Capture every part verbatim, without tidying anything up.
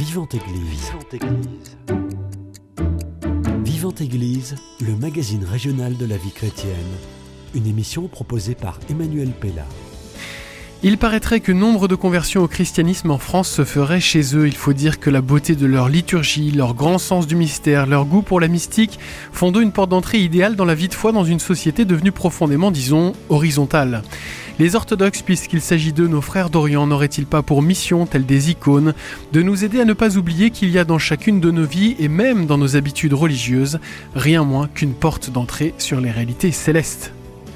Vivante Église. Vivante Église. Vivante Église, le magazine régional de la vie chrétienne. Une émission proposée par Emmanuel Pella. Il paraîtrait que nombre de conversions au christianisme en France se feraient chez eux. Il faut dire que la beauté de leur liturgie, leur grand sens du mystère, leur goût pour la mystique font d'eux une porte d'entrée idéale dans la vie de foi dans une société devenue profondément, disons, horizontale. Les orthodoxes, puisqu'il s'agit d'eux, nos frères d'Orient, n'auraient-ils pas pour mission, tels des icônes, de nous aider à ne pas oublier qu'il y a dans chacune de nos vies, et même dans nos habitudes religieuses, rien moins qu'une porte d'entrée sur les réalités célestes.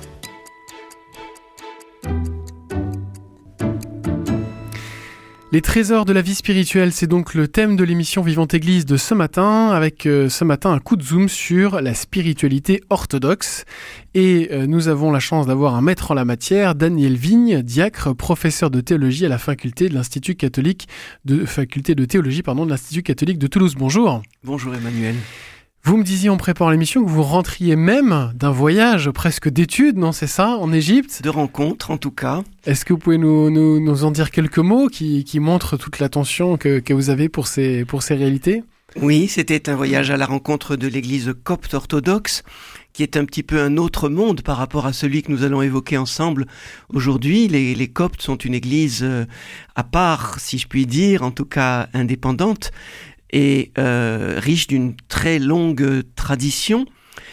Les trésors de la vie spirituelle, c'est donc le thème de l'émission Vivante Église de ce matin, avec euh, ce matin un coup de zoom sur la spiritualité orthodoxe. Et euh, nous avons la chance d'avoir un maître en la matière, Daniel Vigne, diacre, professeur de théologie à la faculté de l'Institut catholique de faculté de théologie pardon de l'Institut catholique de Toulouse. Bonjour. Bonjour Emmanuel. Vous me disiez en préparant l'émission que vous rentriez même d'un voyage presque d'études, non, c'est ça, en Égypte ? De rencontres, en tout cas. Est-ce que vous pouvez nous, nous, nous en dire quelques mots qui, qui montrent toute l'attention que, que vous avez pour ces, pour ces réalités ? Oui, c'était un voyage à la rencontre de l'église copte orthodoxe, qui est un petit peu un autre monde par rapport à celui que nous allons évoquer ensemble aujourd'hui. Les, les coptes sont une église à part, si je puis dire, en tout cas indépendante, et euh, riche d'une très longue tradition,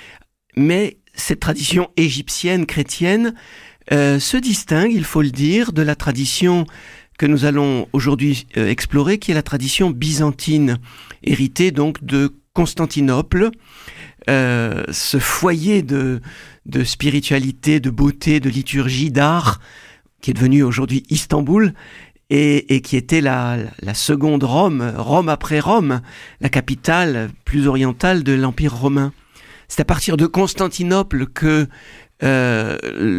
mais cette tradition égyptienne, chrétienne, euh, se distingue, il faut le dire, de la tradition que nous allons aujourd'hui euh, explorer, qui est la tradition byzantine, héritée donc de Constantinople, euh, ce foyer de, de spiritualité, de beauté, de liturgie, d'art, qui est devenu aujourd'hui Istanbul, Et, et qui était la, la seconde Rome, Rome après Rome, la capitale plus orientale de l'Empire romain. C'est à partir de Constantinople que euh,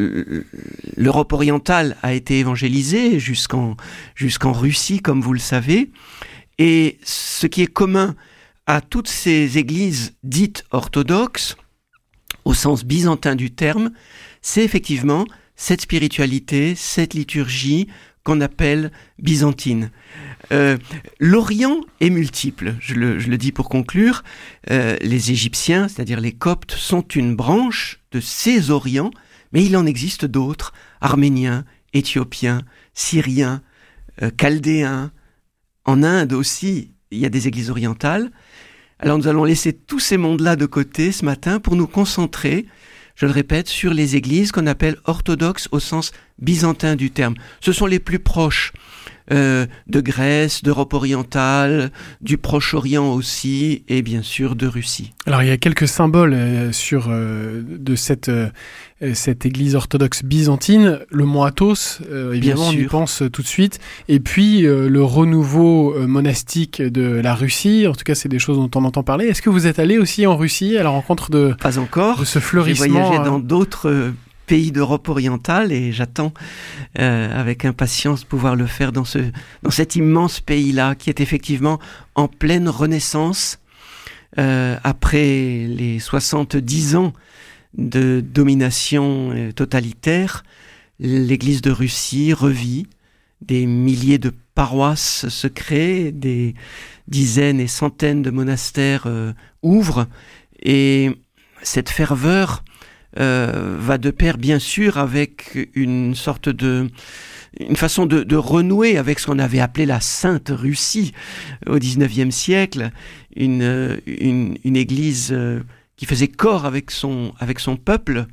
l'Europe orientale a été évangélisée jusqu'en, jusqu'en Russie, comme vous le savez. Et ce qui est commun à toutes ces églises dites orthodoxes, au sens byzantin du terme, c'est effectivement cette spiritualité, cette liturgie, qu'on appelle byzantine. Euh, L'Orient est multiple, je le, je le dis pour conclure. Euh, les Égyptiens, c'est-à-dire les Coptes, sont une branche de ces Orients, mais il en existe d'autres, arméniens, éthiopiens, syriens, euh, chaldéens. En Inde aussi, il y a des églises orientales. Alors nous allons laisser tous ces mondes-là de côté ce matin pour nous concentrer, je le répète, sur les églises qu'on appelle orthodoxes au sens byzantin du terme. Ce sont les plus proches euh, de Grèce, d'Europe orientale, du Proche-Orient aussi, et bien sûr de Russie. Alors il y a quelques symboles euh, sur, euh, de cette, euh, cette église orthodoxe byzantine. Le mont Athos, euh, évidemment on y pense tout de suite. Et puis euh, le renouveau euh, monastique de la Russie. En tout cas c'est des choses dont on entend parler. Est-ce que vous êtes allé aussi en Russie à la rencontre de, Pas encore. de ce fleurissement ? J'ai voyagé dans d'autres euh, pays d'Europe orientale et j'attends euh, avec impatience de pouvoir le faire dans, ce, dans cet immense pays-là qui est effectivement en pleine renaissance euh, après les soixante-dix ans de domination euh, totalitaire. L'église de Russie revit, des milliers de paroisses se créent, des dizaines et centaines de monastères euh, ouvrent et cette ferveur Euh, va de pair bien sûr avec une sorte de une façon de, de renouer avec ce qu'on avait appelé la Sainte Russie au dix-neuvième siècle, une, une, une église qui faisait corps avec son, avec son peuple.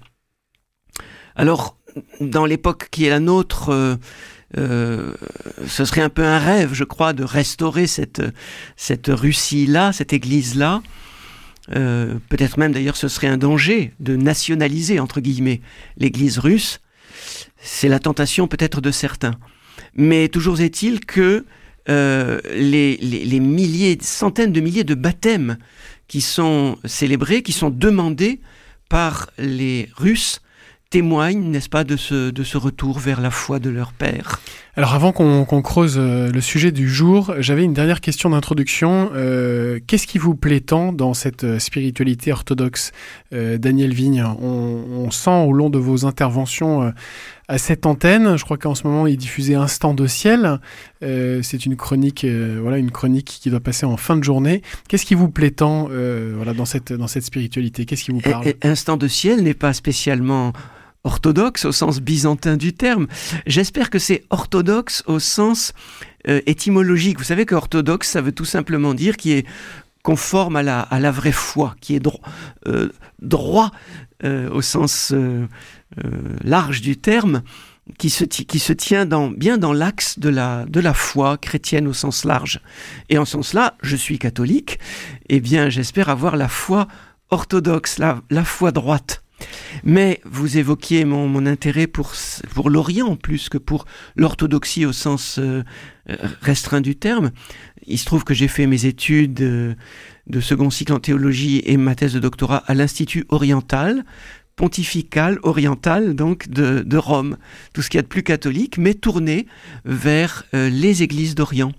Alors dans l'époque qui est la nôtre, euh, euh, ce serait un peu un rêve, je crois, de restaurer cette, cette Russie-là, cette église-là. Euh, peut-être même d'ailleurs ce serait un danger de nationaliser entre guillemets l'église russe. C'est la tentation peut-être de certains, mais toujours est-il que euh, les, les, les milliers, centaines de milliers de baptêmes qui sont célébrés, qui sont demandés par les Russes témoignent, n'est-ce pas, de ce, de ce retour vers la foi de leur père. Alors avant qu'on, qu'on creuse le sujet du jour, j'avais une dernière question d'introduction. Euh, qu'est-ce qui vous plaît tant dans cette spiritualité orthodoxe, euh, Daniel Vigne ? on, on sent au long de vos interventions euh, à cette antenne. Je crois qu'en ce moment, il est diffusé Instant de ciel. Euh, c'est une chronique, euh, voilà, une chronique qui doit passer en fin de journée. Qu'est-ce qui vous plaît tant, euh, voilà, dans cette dans cette spiritualité? Qu'est-ce qui vous parle? et, et Instant de ciel n'est pas spécialement orthodoxe au sens byzantin du terme. J'espère que c'est orthodoxe au sens euh, étymologique. Vous savez que orthodoxe, ça veut tout simplement dire qui est conforme à la, à la vraie foi, qui est dro- euh, droit euh, au sens euh, euh, large du terme, qui se, t- qui se tient dans, bien dans l'axe de la, de la foi chrétienne au sens large. Et en ce sens-là, je suis catholique, eh bien j'espère avoir la foi orthodoxe, la, la foi droite. Mais vous évoquiez mon, mon intérêt pour, pour l'Orient plus que pour l'orthodoxie au sens euh, restreint du terme. Il se trouve que j'ai fait mes études euh, de second cycle en théologie et ma thèse de doctorat à l'Institut oriental, pontifical, oriental, donc de, de Rome. Tout ce qu'il y a de plus catholique, mais tourné vers euh, les églises d'Orient.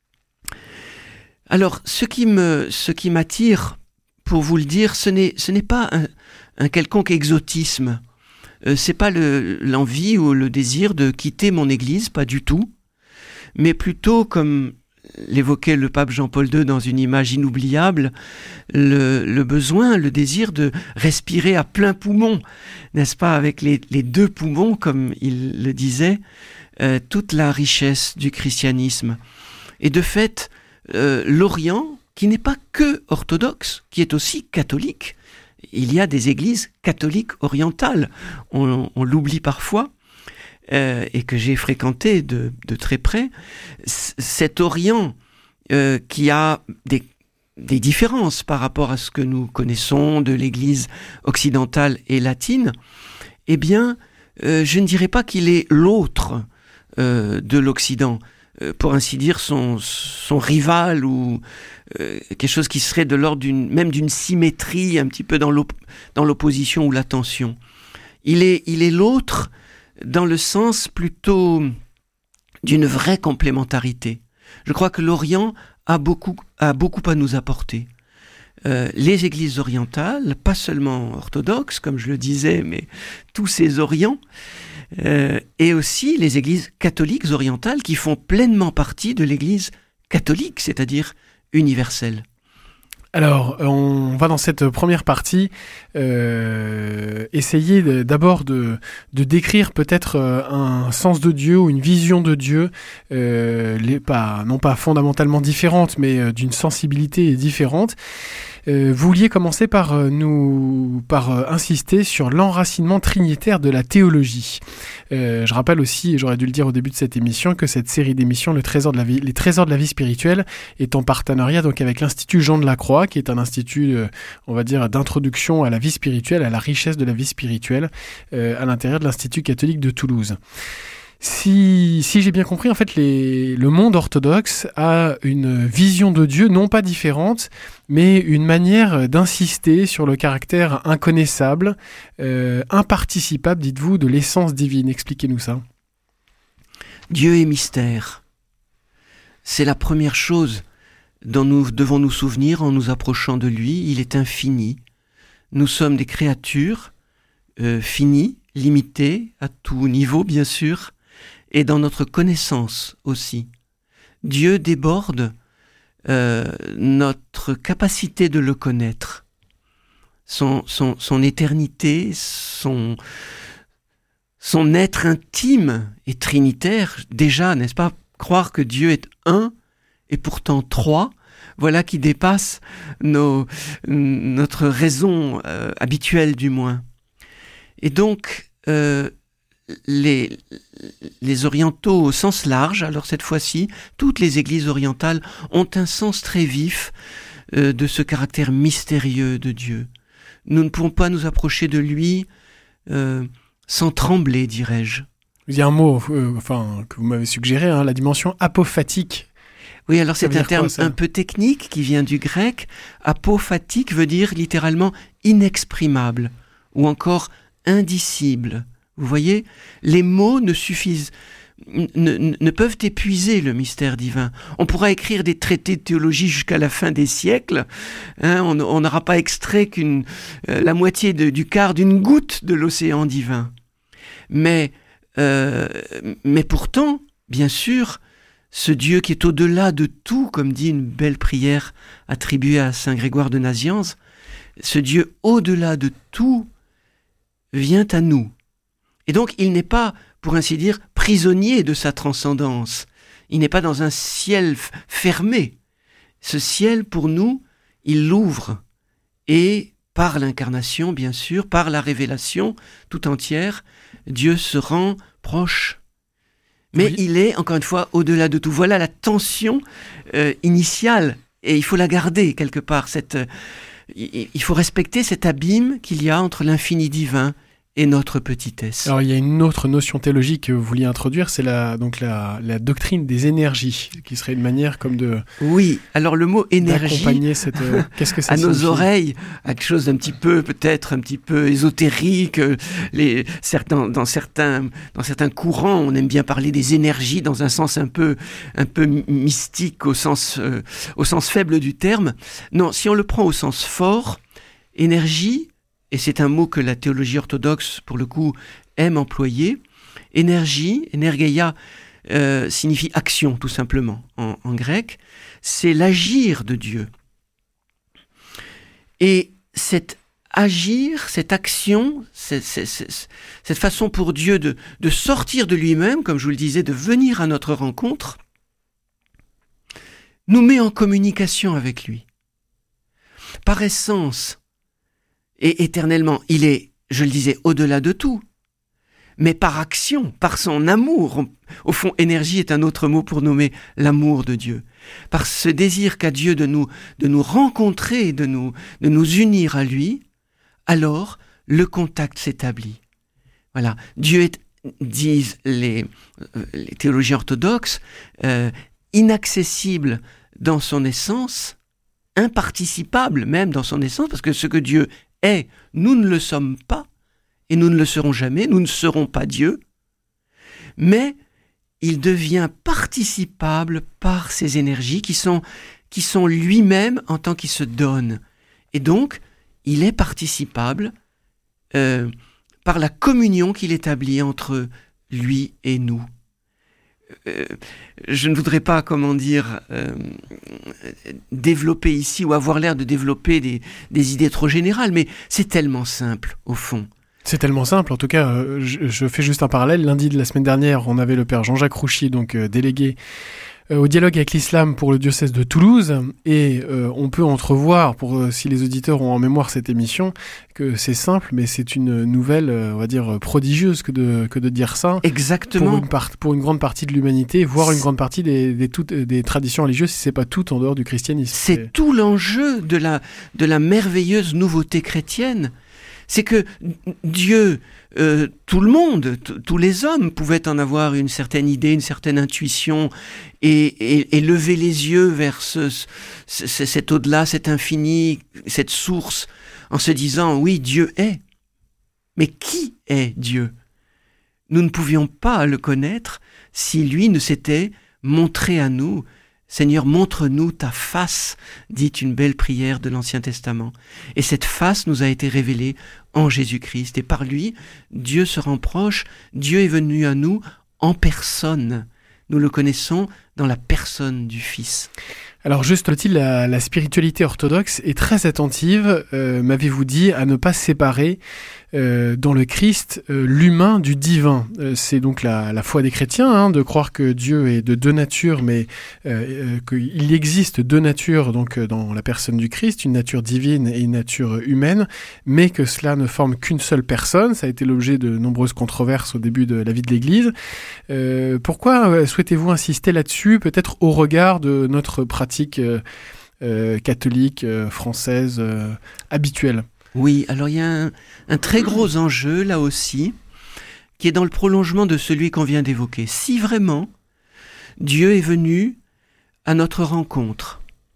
Alors, ce qui me, ce qui m'attire, pour vous le dire, ce n'est, ce n'est pas un, un quelconque exotisme. Euh, c'est pas le, l'envie ou le désir de quitter mon église, pas du tout, mais plutôt, comme l'évoquait le pape Jean-Paul deux dans une image inoubliable, le, le besoin, le désir de respirer à plein poumon, n'est-ce pas, avec les, les deux poumons, comme il le disait, euh, toute la richesse du christianisme. Et de fait, euh, l'Orient, qui n'est pas que orthodoxe, qui est aussi catholique, il y a des églises catholiques orientales, on, on l'oublie parfois, euh, et que j'ai fréquenté de, de très près. C- cet Orient euh, qui a des, des différences par rapport à ce que nous connaissons de l'église occidentale et latine, eh bien, euh, je ne dirais pas qu'il est l'autre euh, de l'Occident, euh, pour ainsi dire son, son rival ou euh, quelque chose qui serait de l'ordre d'une, même d'une symétrie un petit peu dans, l'op- dans l'opposition ou la tension. Il est, il est l'autre dans le sens plutôt d'une vraie complémentarité. Je crois que l'Orient a beaucoup, a beaucoup à nous apporter. Euh, les églises orientales, pas seulement orthodoxes, comme je le disais, mais tous ces Orients, euh, et aussi les églises catholiques orientales qui font pleinement partie de l'église catholique, c'est-à-dire universelle. Alors, on va dans cette première partie euh, essayer de, d'abord de, de décrire peut-être euh, un sens de Dieu ou une vision de Dieu, euh, les, pas, non pas fondamentalement différente, mais euh, d'une sensibilité différente. Euh, vous vouliez commencer par euh, nous par euh, insister sur l'enracinement trinitaire de la théologie. Euh, je rappelle aussi, et j'aurais dû le dire au début de cette émission, que cette série d'émissions, le Trésor de la vie, les Trésors de la vie spirituelle, est en partenariat donc avec l'Institut Jean de la Croix, qui est un institut, euh, on va dire, d'introduction à la vie spirituelle, à la richesse de la vie spirituelle, euh, à l'intérieur de l'Institut catholique de Toulouse. Si, si j'ai bien compris, en fait, les, le monde orthodoxe a une vision de Dieu non pas différente, mais une manière d'insister sur le caractère inconnaissable, euh, imparticipable, dites-vous, de l'essence divine. Expliquez-nous ça. Dieu est mystère. C'est la première chose dont nous devons nous souvenir en nous approchant de lui. Il est infini. Nous sommes des créatures euh, finies, limitées, à tout niveau, bien sûr, et dans notre connaissance aussi. Dieu déborde euh, notre capacité de le connaître, son, son, son éternité, son, son être intime et trinitaire. Déjà, n'est-ce pas, croire que Dieu est un et pourtant trois, voilà qui dépasse nos, notre raison euh, habituelle du moins. Et donc, euh, Les, les orientaux au sens large, alors cette fois-ci, toutes les églises orientales ont un sens très vif euh, de ce caractère mystérieux de Dieu. Nous ne pouvons pas nous approcher de lui euh, sans trembler, dirais-je. Il y a un mot euh, enfin, que vous m'avez suggéré, hein, la dimension apophatique. Oui, alors c'est un terme quoi, un peu technique qui vient du grec. Apophatique veut dire littéralement inexprimable ou encore indicible. Vous voyez, les mots ne suffisent, ne, ne peuvent épuiser le mystère divin. On pourra écrire des traités de théologie jusqu'à la fin des siècles. Hein, on n'aura pas extrait qu'une, euh, la moitié de, du quart d'une goutte de l'océan divin. Mais Euh, mais pourtant, bien sûr, ce Dieu qui est au-delà de tout, comme dit une belle prière attribuée à saint Grégoire de Nazianze, ce Dieu au-delà de tout vient à nous. Et donc, il n'est pas, pour ainsi dire, prisonnier de sa transcendance. Il n'est pas dans un ciel f- fermé. Ce ciel, pour nous, il l'ouvre. Et par l'incarnation, bien sûr, par la révélation tout entière, Dieu se rend proche. Mais oui. Il est, encore une fois, au-delà de tout. Voilà la tension euh, initiale. Et il faut la garder, quelque part. Cette, euh, il faut respecter cet abîme qu'il y a entre l'infini divin et notre petitesse. Alors il y a une autre notion théologique que vous vouliez introduire, c'est la, donc la, la doctrine des énergies, qui serait une manière comme de... Oui, alors le mot énergie, d'accompagner cette, euh, qu'est-ce que ça à signifie? nos oreilles, à quelque chose d'un petit peu, peut-être un petit peu ésotérique. Les, certains, dans, certains, dans certains courants, on aime bien parler des énergies dans un sens un peu, un peu mystique, au sens, euh, au sens faible du terme. Non, si on le prend au sens fort, énergie, et c'est un mot que la théologie orthodoxe, pour le coup, aime employer. Énergie, energeia, euh, signifie action, tout simplement, en, en grec. C'est l'agir de Dieu. Et cet agir, cette action, c'est, c'est, c'est, cette façon pour Dieu de, de sortir de lui-même, comme je vous le disais, de venir à notre rencontre, nous met en communication avec lui. Par essence, et éternellement, il est, je le disais, au-delà de tout. Mais par action, par son amour, au fond, énergie est un autre mot pour nommer l'amour de Dieu. Par ce désir qu'a Dieu de nous, de nous rencontrer, de nous, de nous unir à lui, alors le contact s'établit. Voilà, Dieu est, disent les, les théologiens orthodoxes, euh, inaccessible dans son essence, imparticipable même dans son essence, parce que ce que Dieu est, nous ne le sommes pas, et nous ne le serons jamais, nous ne serons pas Dieu, mais il devient participable par ces énergies qui sont, qui sont lui-même en tant qu'il se donne. Et donc, il est participable euh, par la communion qu'il établit entre lui et nous. Euh, je ne voudrais pas, comment dire, euh, développer ici ou avoir l'air de développer des, des idées trop générales, mais c'est tellement simple, au fond. C'est tellement simple, en tout cas, euh, je, je fais juste un parallèle. Lundi de la semaine dernière, on avait le père Jean-Jacques Rouchy, donc euh, délégué euh, au dialogue avec l'islam pour le diocèse de Toulouse, et euh, on peut entrevoir, pour euh, si les auditeurs ont en mémoire cette émission, que c'est simple, mais c'est une nouvelle, euh, on va dire, prodigieuse que de, que de dire ça. Exactement. Pour une, part, pour une grande partie de l'humanité, voire une grande partie des, des, toutes, des traditions religieuses, si c'est pas tout en dehors du christianisme. C'est, c'est... tout l'enjeu de la, de la merveilleuse nouveauté chrétienne. C'est que Dieu, euh, tout le monde, t- tous les hommes pouvaient en avoir une certaine idée, une certaine intuition, et, et, et lever les yeux vers ce, ce, cet au-delà, cet infini, cette source, en se disant, oui, Dieu est. Mais qui est Dieu ? Nous ne pouvions pas le connaître si lui ne s'était montré à nous. Seigneur, montre-nous ta face, dit une belle prière de l'Ancien Testament. Et cette face nous a été révélée en Jésus-Christ. Et par lui, Dieu se rend proche, Dieu est venu à nous en personne. Nous le connaissons dans la personne du Fils. Alors juste, la, la spiritualité orthodoxe est très attentive, euh, m'avez-vous dit, à ne pas séparer euh, dans le Christ euh, l'humain du divin. Euh, c'est donc la, la foi des chrétiens, hein, de croire que Dieu est de deux natures, mais euh, euh, qu'il existe deux natures donc dans la personne du Christ, une nature divine et une nature humaine, mais que cela ne forme qu'une seule personne. Ça a été l'objet de nombreuses controverses au début de la vie de l'Église. Euh, pourquoi souhaitez-vous insister là-dessus, peut-être au regard de notre pratique Euh, euh, catholique, euh, française, euh, habituelle? Oui, alors il y a un, un très gros enjeu là aussi, qui est dans le prolongement de celui qu'on vient d'évoquer. Si vraiment Dieu est venu à notre rencontre,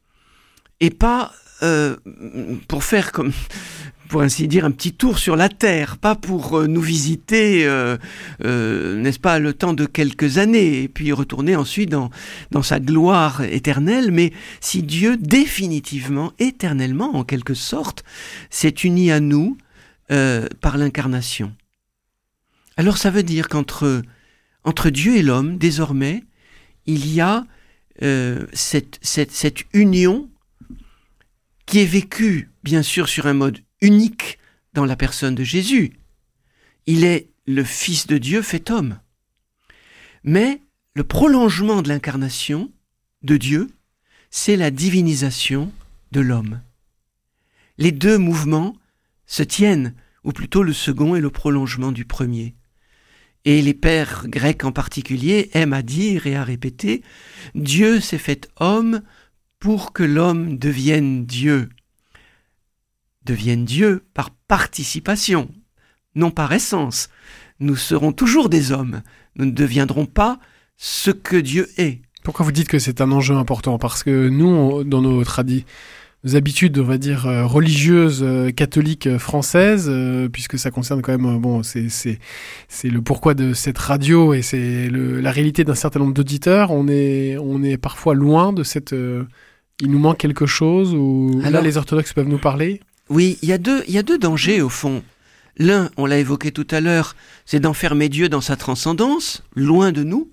et pas euh, pour faire comme, pour ainsi dire, un petit tour sur la terre, pas pour euh, nous visiter, euh, euh, n'est-ce pas, le temps de quelques années, et puis retourner ensuite dans, dans sa gloire éternelle, mais si Dieu définitivement, éternellement, en quelque sorte, s'est uni à nous euh, par l'incarnation. alors ça veut dire qu'entre entre Dieu et l'homme, désormais, il y a euh, cette, cette, cette union qui est vécue, bien sûr, sur un mode unique dans la personne de Jésus. Il est le Fils de Dieu fait homme. Mais le prolongement de l'incarnation de Dieu, c'est la divinisation de l'homme. Les deux mouvements se tiennent, ou plutôt le second est le prolongement du premier. Et les pères grecs en particulier aiment à dire et à répéter « Dieu s'est fait homme pour que l'homme devienne Dieu ». Devienne Dieu par participation, non par essence. Nous serons toujours des hommes, nous ne deviendrons pas ce que Dieu est. Pourquoi vous dites que c'est un enjeu important ? Parce que nous, on, dans nos traditions, nos habitudes, on va dire, euh, religieuses, euh, catholiques euh, françaises, euh, puisque ça concerne quand même, euh, bon, c'est, c'est, c'est le pourquoi de cette radio et c'est le, la réalité d'un certain nombre d'auditeurs. On est, on est parfois loin de cette... Euh, il nous manque quelque chose ou Alors, là, les orthodoxes peuvent nous parler ? Oui, il y a deux, il y a deux dangers au fond. L'un, on l'a évoqué tout à l'heure, c'est d'enfermer Dieu dans sa transcendance, loin de nous.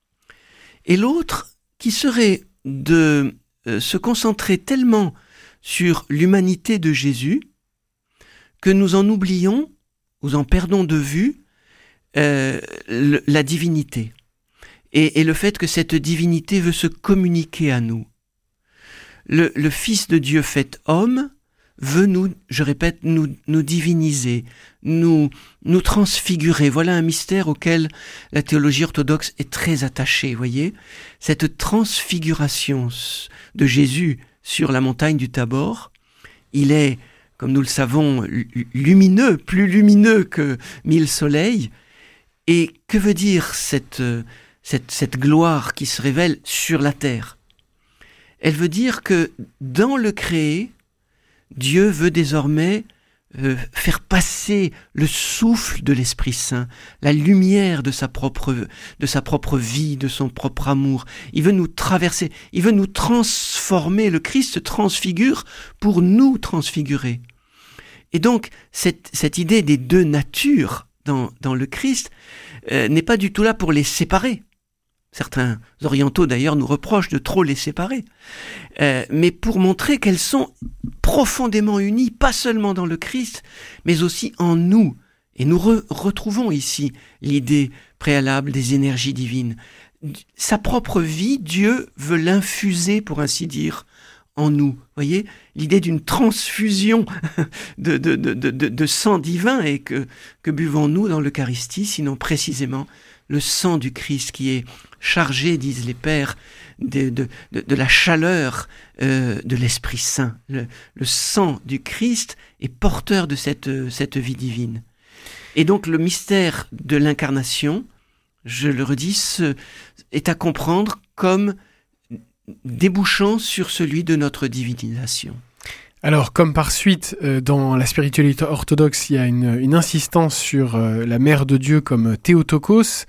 Et l'autre, qui serait de euh, se concentrer tellement sur l'humanité de Jésus que nous en oublions, ou en perdons de vue, euh, le, la divinité. Et, et le fait que cette divinité veut se communiquer à nous. Le, le Fils de Dieu fait homme veut nous, je répète, nous, nous diviniser, nous, nous transfigurer. Voilà un mystère auquel la théologie orthodoxe est très attachée, voyez. Cette transfiguration de Jésus sur la montagne du Tabor, il est, comme nous le savons, lumineux, plus lumineux que mille soleils. Et que veut dire cette, cette, cette gloire qui se révèle sur la terre ? Elle veut dire que dans le créé, Dieu veut désormais euh, faire passer le souffle de l'Esprit Saint, la lumière de sa propre, de sa propre vie, de son propre amour. Il veut nous traverser, il veut nous transformer. Le Christ se transfigure pour nous transfigurer. Et donc, cette, cette idée des deux natures dans, dans le Christ euh, n'est pas du tout là pour les séparer. Certains orientaux d'ailleurs nous reprochent de trop les séparer, euh, mais pour montrer qu'elles sont profondément unies, pas seulement dans le Christ, mais aussi en nous. Et nous re- retrouvons ici l'idée préalable des énergies divines. Sa propre vie, Dieu veut l'infuser, pour ainsi dire, en nous. Voyez, l'idée d'une transfusion de, de, de, de, de sang divin, et que, que buvons-nous dans l'Eucharistie, sinon précisément le sang du Christ qui est chargé, disent les pères, de, de, de, de la chaleur euh, de l'Esprit Saint. Le, le sang du Christ est porteur de cette, cette vie divine. Et donc le mystère de l'incarnation, je le redis, ce, est à comprendre comme débouchant sur celui de notre divinisation. Alors, comme par suite, euh, dans la spiritualité orthodoxe, il y a une, une insistance sur euh, la mère de Dieu comme Théotokos,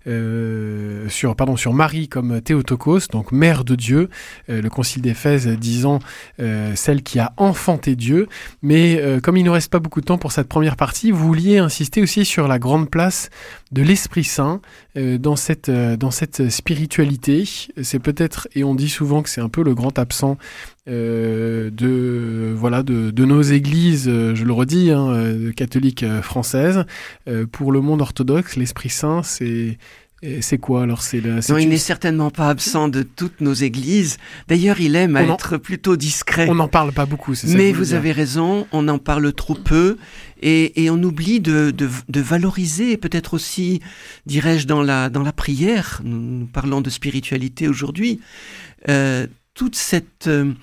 euh, sur, pardon, sur Marie comme Théotokos, donc mère de Dieu, euh, le concile d'Éphèse disant euh, celle qui a enfanté Dieu. Mais euh, comme il ne reste pas beaucoup de temps pour cette première partie, vous vouliez insister aussi sur la grande place de l'Esprit Saint euh, dans cette, euh, dans cette spiritualité. C'est peut-être, et on dit souvent que c'est un peu le grand absent Euh, de voilà de, de nos églises, euh, je le redis, hein, euh, catholiques euh, françaises. Euh, pour le monde orthodoxe, l'Esprit Saint, c'est c'est quoi alors c'est la, c'est Non, il une... n'est certainement pas absent de toutes nos églises. D'ailleurs, il aime à en... être plutôt discret. On n'en parle pas beaucoup, c'est ça. Mais que vous dire. avez raison, on en parle trop peu, et, et on oublie de, de, de valoriser, peut-être aussi, dirais-je, dans la dans la prière. Nous, nous parlons de spiritualité aujourd'hui. Euh, toute cette euh,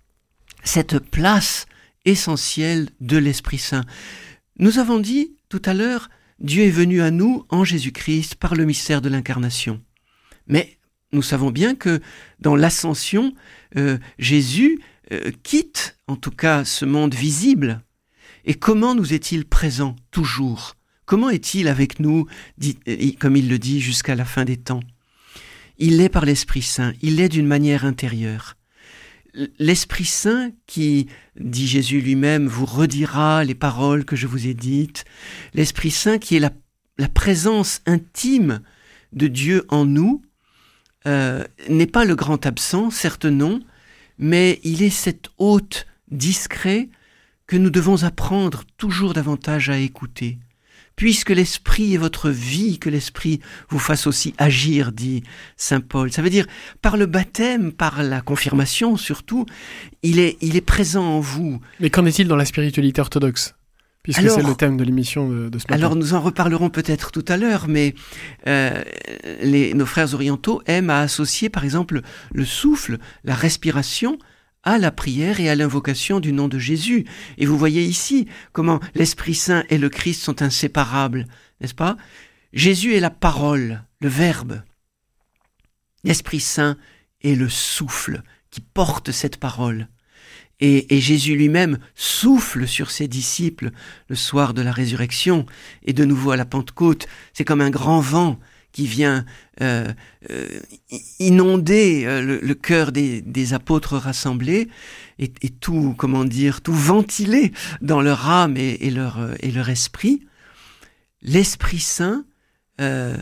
cette place essentielle de l'Esprit Saint. Nous avons dit tout à l'heure, Dieu est venu à nous en Jésus-Christ par le mystère de l'incarnation. Mais nous savons bien que dans l'ascension, euh, Jésus euh, quitte en tout cas ce monde visible. Et comment nous est-il présent toujours ? Comment est-il avec nous, dit, comme il le dit, jusqu'à la fin des temps ? Il est par l'Esprit Saint, il est d'une manière intérieure. L'Esprit Saint qui, dit Jésus lui-même, vous redira les paroles que je vous ai dites. L'Esprit Saint qui est la, la présence intime de Dieu en nous euh, n'est pas le grand absent, certes non, mais il est cet hôte discret que nous devons apprendre toujours davantage à écouter. Puisque l'Esprit est votre vie, que l'Esprit vous fasse aussi agir, dit saint Paul. Ça veut dire, par le baptême, par la confirmation surtout, il est, il est présent en vous. Mais qu'en est-il dans la spiritualité orthodoxe ? Puisque alors, c'est le thème de l'émission de, de ce matin. Alors nous en reparlerons peut-être tout à l'heure, mais euh, les, nos frères orientaux aiment à associer par exemple le souffle, la respiration, à la prière et à l'invocation du nom de Jésus. Et vous voyez ici comment l'Esprit Saint et le Christ sont inséparables, n'est-ce pas ? Jésus est la parole, le Verbe. L'Esprit Saint est le souffle qui porte cette parole. Et, et Jésus lui-même souffle sur ses disciples le soir de la résurrection. Et de nouveau à la Pentecôte, c'est comme un grand vent qui vient euh, euh, inonder euh, le, le cœur des, des apôtres rassemblés et, et tout, comment dire, tout ventiler dans leur âme et, et, leur, et leur esprit. L'Esprit Saint, euh,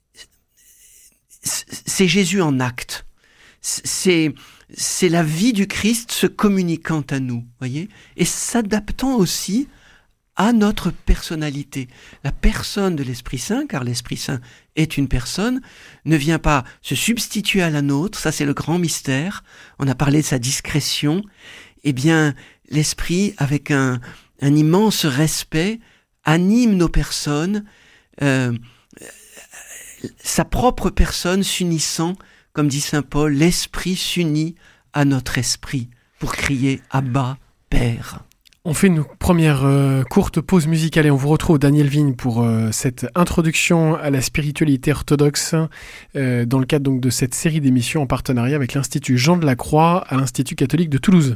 c'est Jésus en acte. C'est, c'est la vie du Christ se communiquant à nous, voyez, et s'adaptant aussi à notre personnalité. La personne de l'Esprit Saint, car l'Esprit Saint est une personne, ne vient pas se substituer à la nôtre, ça c'est le grand mystère, on a parlé de sa discrétion, eh bien l'Esprit, avec un, un immense respect, anime nos personnes, euh, sa propre personne s'unissant, comme dit saint Paul, l'Esprit s'unit à notre esprit pour crier « Abba, Père ». On fait une première euh, courte pause musicale et on vous retrouve Daniel Vigne pour euh, cette introduction à la spiritualité orthodoxe euh, dans le cadre donc de cette série d'émissions en partenariat avec l'Institut Jean de la Croix à l'Institut catholique de Toulouse.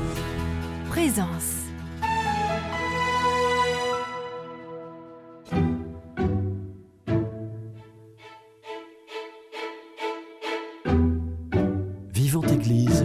Présence. Vivante Église,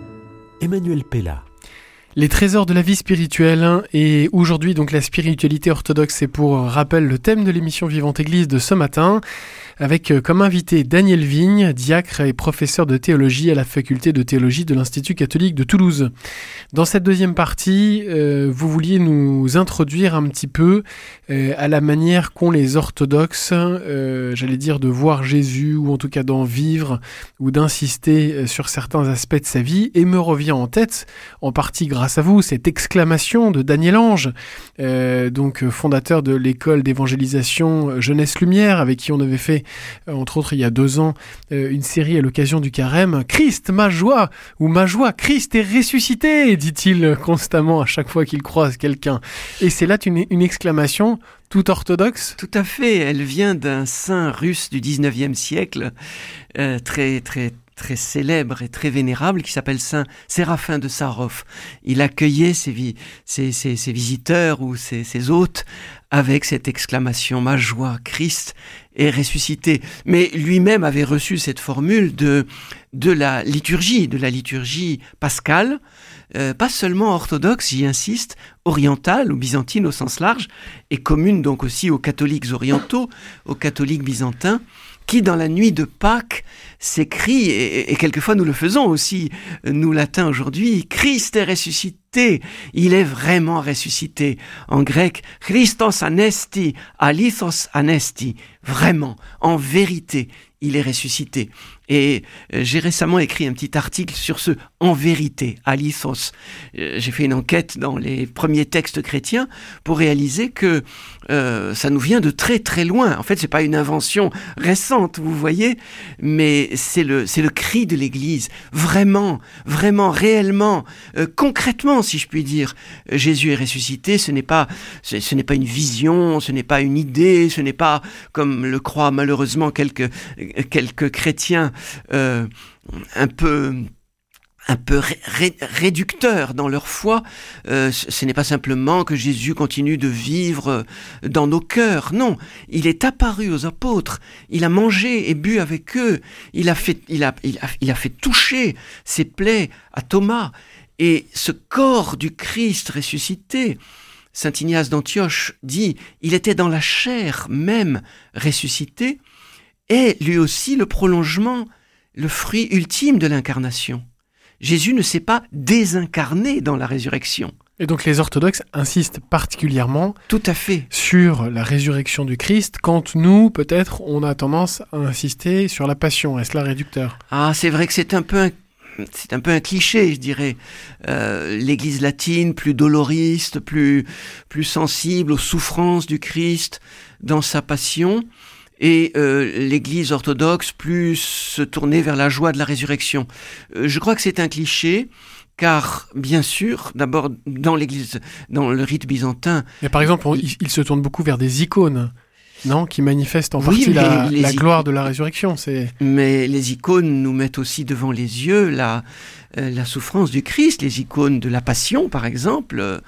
Emmanuel Pella. Les trésors de la vie spirituelle, hein, et aujourd'hui donc la spiritualité orthodoxe, c'est pour rappel le thème de l'émission Vivante Église de ce matin, avec euh, comme invité Daniel Vigne, diacre et professeur de théologie à la faculté de théologie de l'Institut catholique de Toulouse. Dans cette deuxième partie, euh, vous vouliez nous introduire un petit peu euh, à la manière qu'ont les orthodoxes, euh, j'allais dire, de voir Jésus, ou en tout cas d'en vivre, ou d'insister sur certains aspects de sa vie, et me revient en tête, en partie grâce à vous, cette exclamation de Daniel Ange, euh, donc fondateur de l'école d'évangélisation Jeunesse Lumière, avec qui on avait fait, euh, entre autres il y a deux ans, euh, une série à l'occasion du Carême. « Christ, ma joie !» ou « Ma joie, Christ est ressuscité !» dit-il constamment à chaque fois qu'il croise quelqu'un. Et c'est là une, une exclamation tout orthodoxe. Tout à fait, elle vient d'un saint russe du dix-neuvième siècle, euh, très très très célèbre et très vénérable, qui s'appelle saint Séraphin de Sarov. Il accueillait ses, vi- ses, ses, ses visiteurs ou ses, ses hôtes avec cette exclamation « Ma joie, Christ est ressuscité ». Mais lui-même avait reçu cette formule de, de la liturgie, de la liturgie pascale, euh, pas seulement orthodoxe, j'y insiste, orientale ou byzantine au sens large, et commune donc aussi aux catholiques orientaux, aux catholiques byzantins, qui dans la nuit de Pâques s'écrit, et, et quelquefois nous le faisons aussi, nous latins aujourd'hui, « Christ est ressuscité ». Il est vraiment ressuscité. En grec, « Christos anesti, alithos anesti ». Vraiment, en vérité, il est ressuscité. Et euh, j'ai récemment écrit un petit article sur ce « en vérité », alithos. Euh, j'ai fait une enquête dans les premiers textes chrétiens pour réaliser que euh, ça nous vient de très très loin. En fait, c'est pas une invention récente, vous voyez, mais c'est le, c'est le cri de l'Église. Vraiment, vraiment, réellement, euh, concrètement, si je puis dire, Jésus est ressuscité. Ce n'est pas, ce, ce n'est pas une vision, ce n'est pas une idée, ce n'est pas, comme le croient malheureusement quelques, quelques chrétiens, euh, un peu... un peu ré- ré- réducteur dans leur foi. Euh, ce n'est pas simplement que Jésus continue de vivre dans nos cœurs. Non, il est apparu aux apôtres. Il a mangé et bu avec eux. Il a fait, il a, il a, il a fait toucher ses plaies à Thomas. Et ce corps du Christ ressuscité, saint Ignace d'Antioche dit, il était dans la chair même ressuscité, est lui aussi le prolongement, le fruit ultime de l'incarnation. Jésus ne s'est pas désincarné dans la résurrection. Et donc les orthodoxes insistent particulièrement Tout à fait. sur la résurrection du Christ, quand nous, peut-être, on a tendance à insister sur la passion. Est-ce là réducteur ? Ah, c'est vrai que c'est un peu un, c'est un peu un cliché, je dirais. Euh, L'Église latine, plus doloriste, plus, plus sensible aux souffrances du Christ dans sa passion, et euh, l'Église orthodoxe plus tournée vers la joie de la résurrection. Euh, je crois que c'est un cliché, car bien sûr, d'abord dans l'Église, dans le rite byzantin... Mais par exemple, on, il, il se tourne beaucoup vers des icônes, non, qui manifestent en Oui, partie la, les la ic- gloire de la résurrection. C'est... Mais les icônes nous mettent aussi devant les yeux la, euh, la souffrance du Christ. Les icônes de la Passion, par exemple, euh,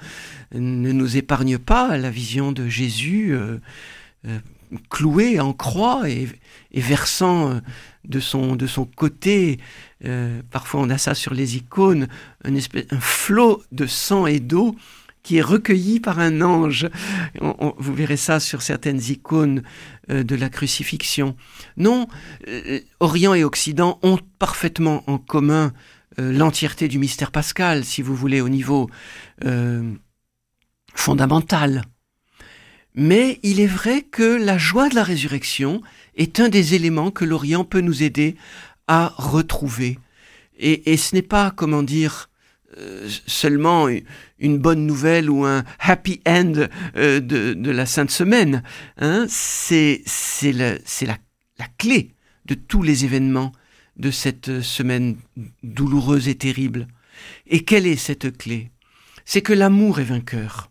ne nous épargnent pas la vision de Jésus euh, euh, cloué en croix et, et versant euh, de son, de son côté, euh, parfois on a ça sur les icônes, un, espèce, un flot de sang et d'eau qui est recueilli par un ange. On, on, vous verrez ça sur certaines icônes euh, de la crucifixion. Non, euh, Orient et Occident ont parfaitement en commun euh, l'entièreté du mystère pascal, si vous voulez, au niveau euh, fondamental. Mais il est vrai que la joie de la résurrection est un des éléments que l'Orient peut nous aider à retrouver. Et, et ce n'est pas, comment dire, euh, seulement une bonne nouvelle ou un happy end euh, de, de la Sainte Semaine. Hein, c'est c'est, le, c'est la, la clé de tous les événements de cette semaine douloureuse et terrible. Et quelle est cette clé ? C'est que l'amour est vainqueur.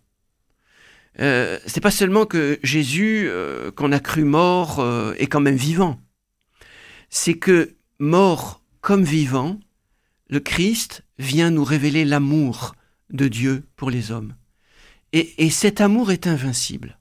Euh, c'est pas seulement que Jésus, euh, qu'on a cru mort, euh, est quand même vivant. C'est que, mort comme vivant, le Christ vient nous révéler l'amour de Dieu pour les hommes. Et, et cet amour est invincible.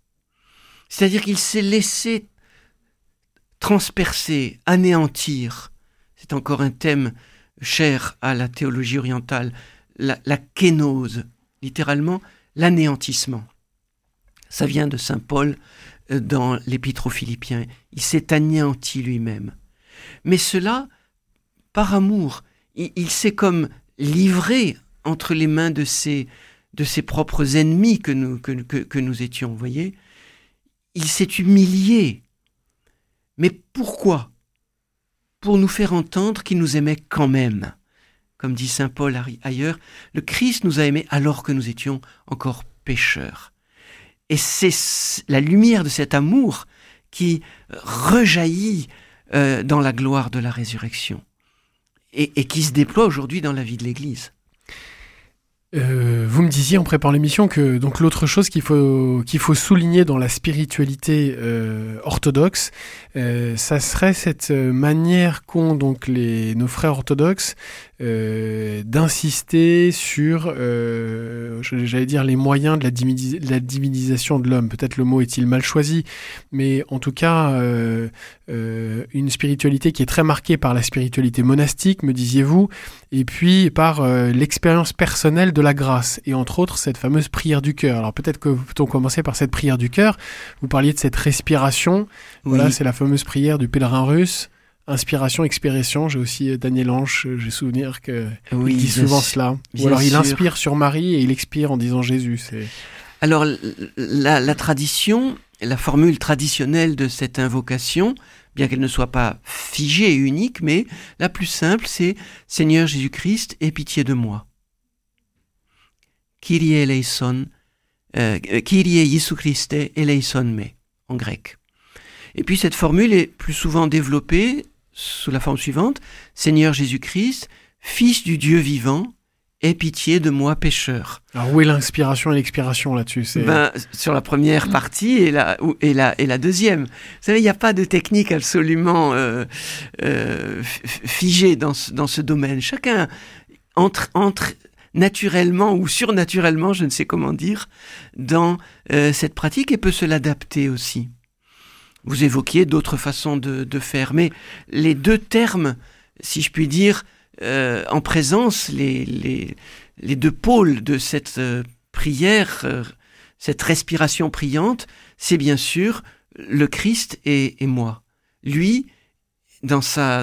C'est-à-dire qu'il s'est laissé transpercer, anéantir. c'est encore un thème cher à la théologie orientale, la, la kénose, littéralement l'anéantissement. Ça vient de saint Paul euh, dans l'Épître aux Philippiens. Il s'est anéanti lui-même. Mais cela, par amour, il, il s'est comme livré entre les mains de ses, de ses propres ennemis que nous, que, que, que nous étions, vous voyez. Il s'est humilié. Mais pourquoi ? Pour nous faire entendre qu'il nous aimait quand même. Comme dit saint Paul ailleurs, le Christ nous a aimés alors que nous étions encore pécheurs. Et c'est la lumière de cet amour qui rejaillit euh, dans la gloire de la résurrection et, et qui se déploie aujourd'hui dans la vie de l'Église. Euh, vous me disiez en préparant l'émission que donc l'autre chose qu'il faut qu'il faut souligner dans la spiritualité euh, orthodoxe, euh, ça serait cette manière qu'ont donc les nos frères orthodoxes euh, d'insister sur, euh, j'allais dire les moyens de la, divini- de la divinisation de l'homme. Peut-être le mot est-il mal choisi, mais en tout cas euh, euh, une spiritualité qui est très marquée par la spiritualité monastique, me disiez-vous, et puis par euh, l'expérience personnelle de la grâce, et entre autres cette fameuse prière du cœur. Alors peut-être que peut-on commencer par cette prière du cœur. Vous parliez de cette respiration. Oui. Voilà, c'est la fameuse prière du pèlerin russe. Inspiration, expiration. J'ai aussi Daniel Anche, j'ai souvenir qu'il oui, dit souvent cela. Ou alors il sûr. inspire sur Marie et il expire en disant Jésus. C'est... Alors la, la tradition, la formule traditionnelle de cette invocation, bien qu'elle ne soit pas figée et unique, mais la plus simple, c'est « Seigneur Jésus-Christ, aie pitié de moi ». « Kyrie eleison, euh, Kyrie Jésus Christe eleison me » en grec. Et puis cette formule est plus souvent développée sous la forme suivante « Seigneur Jésus-Christ, Fils du Dieu vivant, aie pitié de moi pécheur ». Alors où est l'inspiration et l'expiration là-dessus ? C'est... Ben, sur la première partie et la, et la, et la deuxième. Vous savez, il n'y a pas de technique absolument euh, euh, figée dans ce, dans ce domaine. Chacun entre... entre naturellement ou surnaturellement, je ne sais comment dire, dans euh, cette pratique et peut se l'adapter aussi. Vous évoquiez d'autres façons de, de faire, mais les deux termes, si je puis dire, euh, en présence, les, les, les deux pôles de cette euh, prière, euh, cette respiration priante, c'est bien sûr le Christ et, et moi. Lui, dans sa,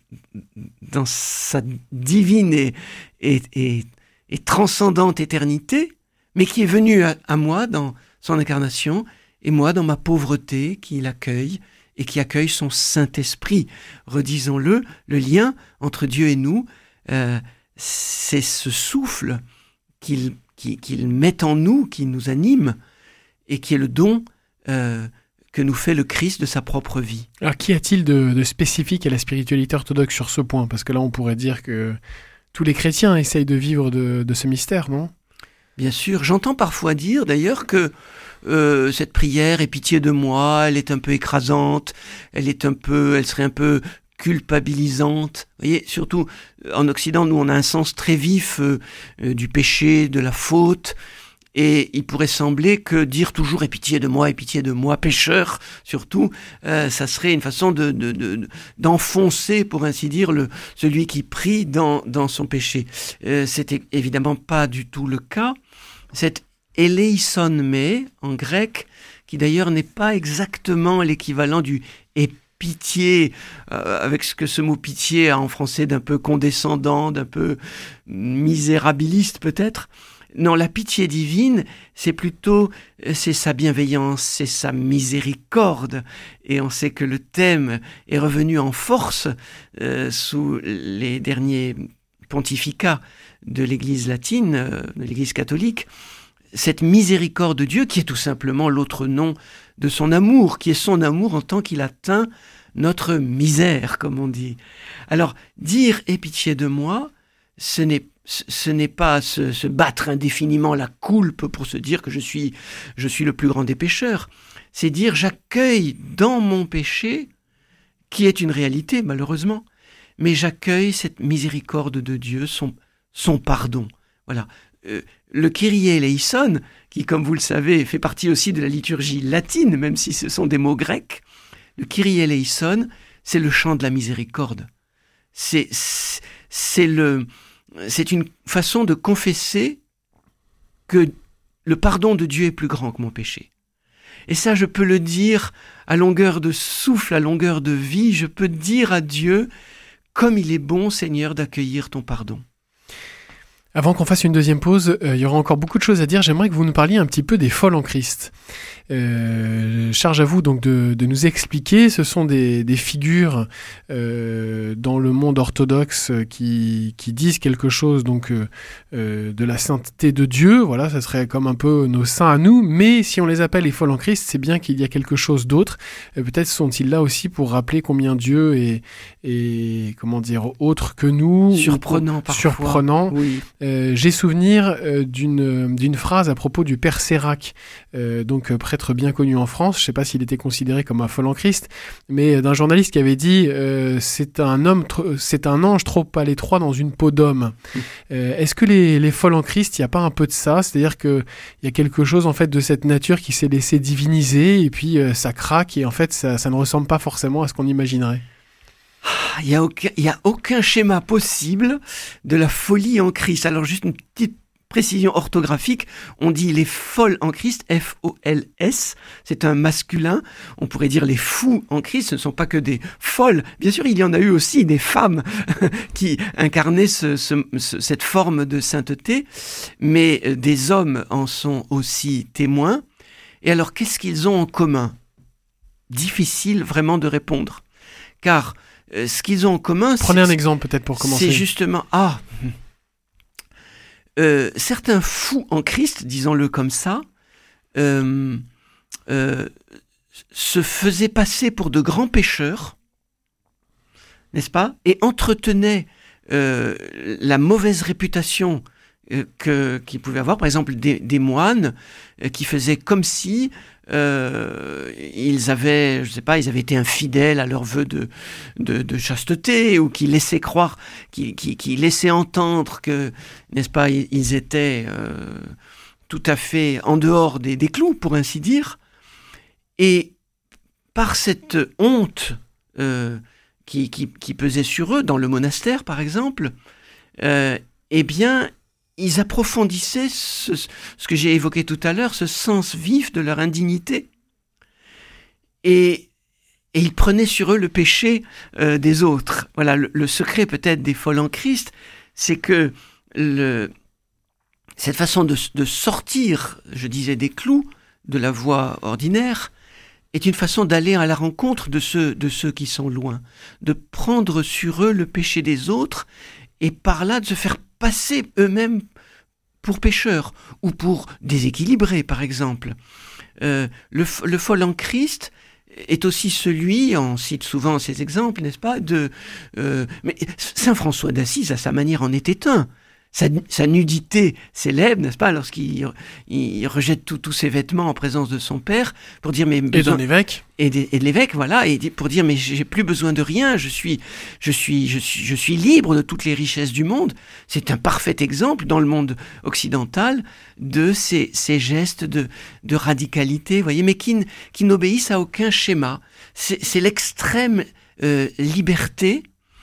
dans sa divine et, et, et et transcendante éternité, mais qui est venue à, à moi dans son incarnation, et moi dans ma pauvreté, qui l'accueille, et qui accueille son Saint-Esprit. Redisons-le, le lien entre Dieu et nous, euh, c'est ce souffle qu'il, qu'il, qu'il met en nous, qui nous anime, et qui est le don euh, que nous fait le Christ de sa propre vie. Alors qu'y a-t-il de, de spécifique à la spiritualité orthodoxe sur ce point ? Parce que là, on pourrait dire que tous les chrétiens essayent de vivre de, de ce mystère, non ? Bien sûr. J'entends parfois dire, d'ailleurs, que euh, cette prière, aie pitié de moi, elle est un peu écrasante, elle est un peu, elle serait un peu culpabilisante. Vous voyez, surtout en Occident, nous, on a un sens très vif euh, euh, du péché, de la faute. Et il pourrait sembler que dire toujours « aie pitié de moi, aie pitié de moi », pécheur surtout, euh, ça serait une façon de, de, de, d'enfoncer, pour ainsi dire, le, celui qui prie dans, dans son péché. Euh, c'était évidemment pas du tout le cas. Cette « eleison me » en grec, qui d'ailleurs n'est pas exactement l'équivalent du « aie pitié euh, », avec ce que ce mot « pitié » a en français d'un peu condescendant, d'un peu misérabiliste peut-être. Non, la pitié divine, c'est plutôt, c'est sa bienveillance, c'est sa miséricorde. Et on sait que le thème est revenu en force euh, sous les derniers pontificats de l'Église latine, euh, de l'Église catholique. Cette miséricorde de Dieu qui est tout simplement l'autre nom de son amour, qui est son amour en tant qu'il atteint notre misère, comme on dit. Alors, dire « aie pitié de moi », ce n'est Ce n'est pas se, se battre indéfiniment la coulpe pour se dire que je suis, je suis le plus grand des pécheurs. C'est dire j'accueille dans mon péché, qui est une réalité malheureusement, mais j'accueille cette miséricorde de Dieu, son, son pardon. Voilà. Euh, le Kyrie eleison, qui comme vous le savez fait partie aussi de la liturgie latine, même si ce sont des mots grecs, le Kyrie eleison, c'est le chant de la miséricorde. C'est, c'est, le, c'est une façon de confesser que le pardon de Dieu est plus grand que mon péché. Et ça, je peux le dire à longueur de souffle, à longueur de vie. Je peux dire à Dieu, comme il est bon, Seigneur, d'accueillir ton pardon. Avant qu'on fasse une deuxième pause, euh, il y aura encore beaucoup de choses à dire. J'aimerais que vous nous parliez un petit peu des folles en Christ. Euh, charge à vous donc de, de nous expliquer. Ce sont des, des figures euh, dans le monde orthodoxe qui, qui disent quelque chose donc euh, euh, de la sainteté de Dieu. Voilà, ça serait comme un peu nos saints à nous. Mais si on les appelle les folles en Christ, c'est bien qu'il y a quelque chose d'autre. Euh, peut-être sont-ils là aussi pour rappeler combien Dieu est, est comment dire, autre que nous. Surprenant parfois. Surprenant. Oui. Euh, j'ai souvenir euh, d'une, d'une phrase à propos du Père Sérac, euh, donc euh, prêtre bien connu en France. Je ne sais pas s'il était considéré comme un folle en Christ, mais euh, d'un journaliste qui avait dit euh, c'est un homme, tr- c'est un ange trop à l'étroit dans une peau d'homme. Mmh. Euh, est-ce que les, les folles en Christ, il n'y a pas un peu de ça ? C'est-à-dire qu'il y a quelque chose en fait de cette nature qui s'est laissée diviniser et puis euh, ça craque et en fait ça, ça ne ressemble pas forcément à ce qu'on imaginerait. Il n'y a, a aucun schéma possible de la folie en Christ. Alors juste une petite précision orthographique, on dit les folles en Christ, F O L S, c'est un masculin. On pourrait dire les fous en Christ, ce ne sont pas que des folles. Bien sûr, il y en a eu aussi des femmes qui incarnaient ce, ce, ce, cette forme de sainteté, mais des hommes en sont aussi témoins. Et alors, qu'est-ce qu'ils ont en commun ? Difficile vraiment de répondre, car Euh, ce qu'ils ont en commun, prenez un exemple peut-être pour commencer. C'est justement ah euh, certains fous en Christ, disons-le comme ça, euh, euh, se faisaient passer pour de grands pécheurs, n'est-ce pas, et entretenaient euh, la mauvaise réputation euh, que qu'ils pouvaient avoir, par exemple des, des moines euh, qui faisaient comme si Euh, ils avaient, je sais pas, ils avaient été infidèles à leurs vœux de, de, de chasteté, ou qui laissaient croire, qui, qui, qui laissaient entendre que, n'est-ce pas, ils, ils étaient euh, tout à fait en dehors des, des clous, pour ainsi dire. Et par cette honte euh, qui, qui, qui pesait sur eux, dans le monastère par exemple, euh, eh bien, ils approfondissaient ce, ce que j'ai évoqué tout à l'heure, ce sens vif de leur indignité. Et, et ils prenaient sur eux le péché euh, des autres. Voilà, le, le secret peut-être des folles en Christ, c'est que le, cette façon de, de sortir, je disais, des clous de la voie ordinaire, est une façon d'aller à la rencontre de ceux, de ceux qui sont loin, de prendre sur eux le péché des autres, et par là de se faire passer eux-mêmes pour pécheurs ou pour déséquilibrés, par exemple. Euh, le, le folle en Christ est aussi celui, on cite souvent ces exemples, n'est-ce pas, de, euh, mais Saint François d'Assise, à sa manière, en était un. Sa, sa nudité célèbre, n'est-ce pas, lorsqu'il il rejette tous ses vêtements en présence de son père, pour dire mais besoin, et de l'évêque et de, et de l'évêque, voilà, et pour dire mais j'ai plus besoin de rien, je suis, je suis, je suis, je suis libre de toutes les richesses du monde. C'est un parfait exemple dans le monde occidental de ces, ces gestes de, de radicalité, voyez, mais qui, qui n'obéissent à aucun schéma. C'est, c'est l'extrême euh, liberté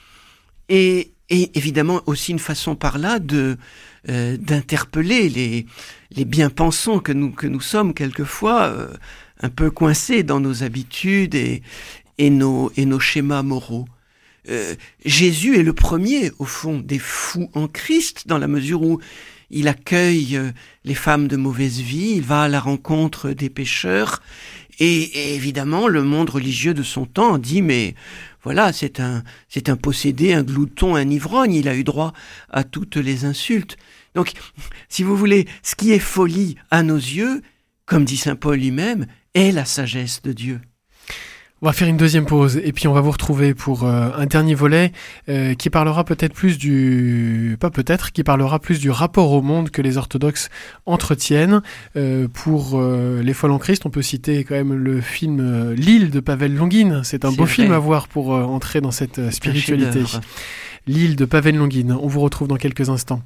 et Et évidemment aussi une façon par là de euh, d'interpeller les les bien-pensants que nous que nous sommes quelquefois euh, un peu coincés dans nos habitudes et et nos et nos schémas moraux. Euh, Jésus est le premier au fond des fous en Christ, dans la mesure où il accueille euh, les femmes de mauvaise vie, il va à la rencontre des pécheurs. Et, et évidemment, le monde religieux de son temps dit, mais voilà, c'est un, c'est un possédé, un glouton, un ivrogne, il a eu droit à toutes les insultes. Donc, si vous voulez, ce qui est folie à nos yeux, comme dit saint Paul lui-même, est la sagesse de Dieu. On va faire une deuxième pause et puis on va vous retrouver pour euh, un dernier volet euh, qui parlera peut-être plus du... pas peut-être, qui parlera plus du rapport au monde que les orthodoxes entretiennent. Euh, pour euh, les folles en Christ, on peut citer quand même le film euh, L'île de Pavel Longin. C'est un C'est beau vrai. film à voir pour euh, entrer dans cette euh, spiritualité. L'île de Pavel Longin. On vous retrouve dans quelques instants.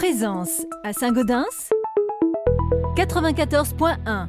Présence à Saint-Gaudens quatre-vingt-quatorze point un.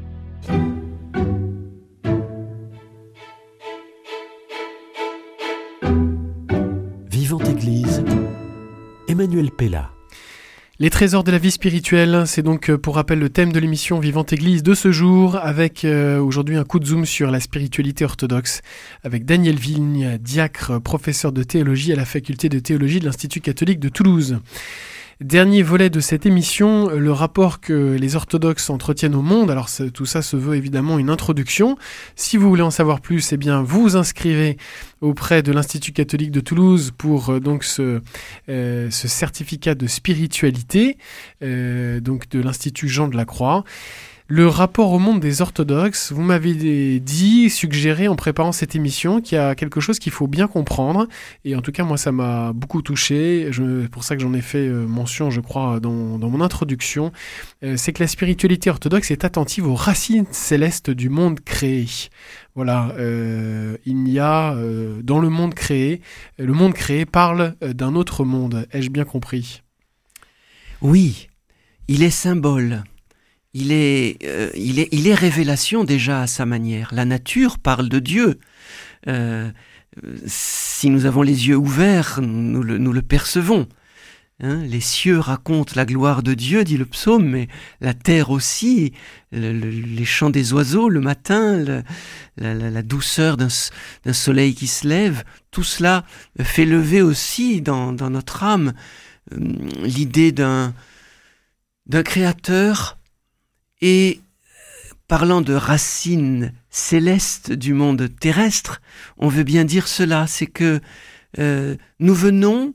Vivante Église, Emmanuel Pella. Les trésors de la vie spirituelle, c'est donc pour rappel le thème de l'émission Vivante Église de ce jour, avec euh, aujourd'hui un coup de zoom sur la spiritualité orthodoxe, avec Daniel Vigne, diacre, professeur de théologie à la faculté de théologie de l'Institut catholique de Toulouse. Dernier volet de cette émission, le rapport que les orthodoxes entretiennent au monde. Alors tout ça se veut évidemment une introduction. Si vous voulez en savoir plus, eh bien vous vous inscrivez auprès de l'Institut catholique de Toulouse pour euh, donc ce, euh, ce certificat de spiritualité, euh, donc de l'Institut Jean de la Croix. Le rapport au monde des orthodoxes, vous m'avez dit, suggéré en préparant cette émission qu'il y a quelque chose qu'il faut bien comprendre. Et en tout cas, moi, ça m'a beaucoup touché. Je, c'est pour ça que j'en ai fait mention, je crois, dans, dans mon introduction. Euh, c'est que la spiritualité orthodoxe est attentive aux racines célestes du monde créé. Voilà, euh, il y a euh, dans le monde créé, le monde créé parle d'un autre monde. Ai-je bien compris ? Oui, il est symbole. Il est, euh, il est, il est révélation déjà à sa manière. La nature parle de Dieu. Euh, si nous avons les yeux ouverts, nous le, nous le percevons. Hein, les cieux racontent la gloire de Dieu, dit le psaume, mais la terre aussi, le, le, les chants des oiseaux le matin, le, la, la, la douceur d'un, d'un soleil qui se lève, tout cela fait lever aussi dans, dans notre âme euh, l'idée d'un, d'un créateur. Et parlant de racines célestes du monde terrestre, on veut bien dire cela, c'est que euh, nous venons